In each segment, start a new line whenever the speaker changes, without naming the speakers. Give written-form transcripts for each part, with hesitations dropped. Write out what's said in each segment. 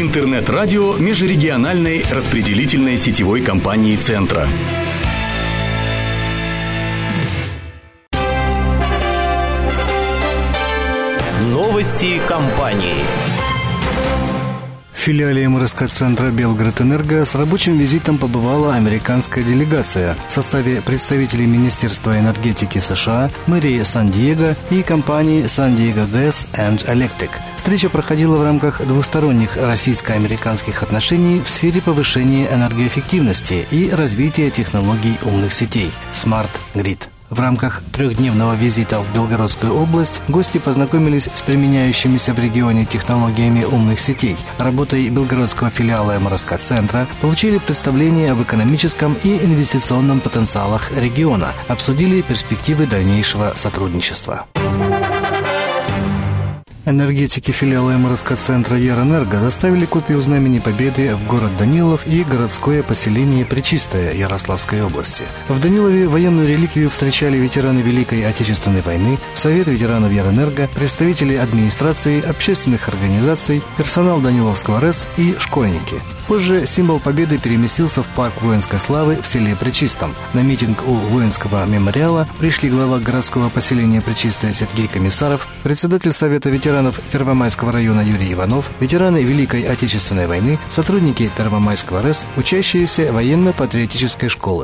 Интернет-радио межрегиональной распределительной сетевой компании «Центра».
Новости компании.
В филиале МРСК-центра «Белгород-Энерго» с рабочим визитом побывала американская делегация в составе представителей Министерства энергетики США, мэрии Сан-Диего и компании San Diego Gas and Electric. Встреча проходила в рамках двусторонних российско-американских отношений в сфере повышения энергоэффективности и развития технологий умных сетей Smart Grid. В рамках трехдневного визита в Белгородскую область гости познакомились с применяющимися в регионе технологиями умных сетей, работой белгородского филиала МРСК-центра, получили представление об экономическом и инвестиционном потенциалах региона, обсудили перспективы дальнейшего сотрудничества. Энергетики филиала МРСК-центра Ярэнерго доставили копию Знамени Победы в город Данилов и городское поселение Пречистое Ярославской области. В Данилове военную реликвию встречали ветераны Великой Отечественной войны, Совет ветеранов Ярэнерго, представители администрации, общественных организаций, персонал Даниловского РЭС и школьники. Позже символ Победы переместился в парк воинской славы в селе Пречистом. На митинг у воинского мемориала пришли глава городского поселения Пречистое Сергей Комиссаров, председатель Совета ветеранов Первомайского района Юрий Иванов, ветераны Великой Отечественной войны, сотрудники Первомайского РЭС, учащиеся военно-патриотической школы.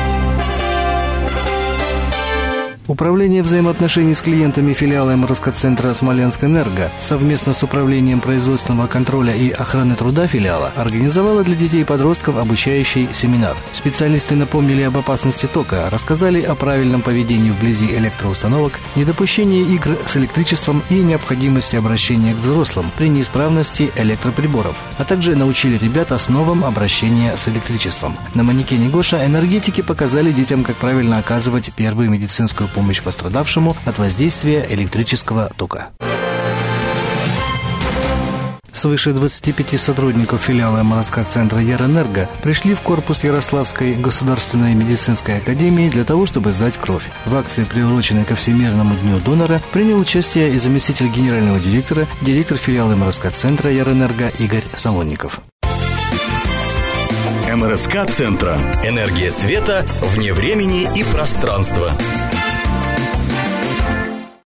Управление взаимоотношений с клиентами филиала МРСК-центра «Смоленск-Энерго» совместно с Управлением производственного контроля и охраны труда филиала организовало для детей и подростков обучающий семинар. Специалисты напомнили об опасности тока, рассказали о правильном поведении вблизи электроустановок, недопущении игр с электричеством и необходимости обращения к взрослым при неисправности электроприборов, а также научили ребят основам обращения с электричеством. На манекене Гоша энергетики показали детям, как правильно оказывать первую медицинскую помощь пострадавшему от воздействия электрического тока. Свыше 25 сотрудников филиала МРСК-центра Ярэнерго пришли в корпус Ярославской государственной медицинской академии для того, чтобы сдать кровь. В акции, приуроченной ко Всемирному дню донора, принял участие и заместитель генерального директора, директор филиала МРСК-центра Ярэнерго Игорь Солонников.
МРСК-центра.
Энергия света вне времени и пространства.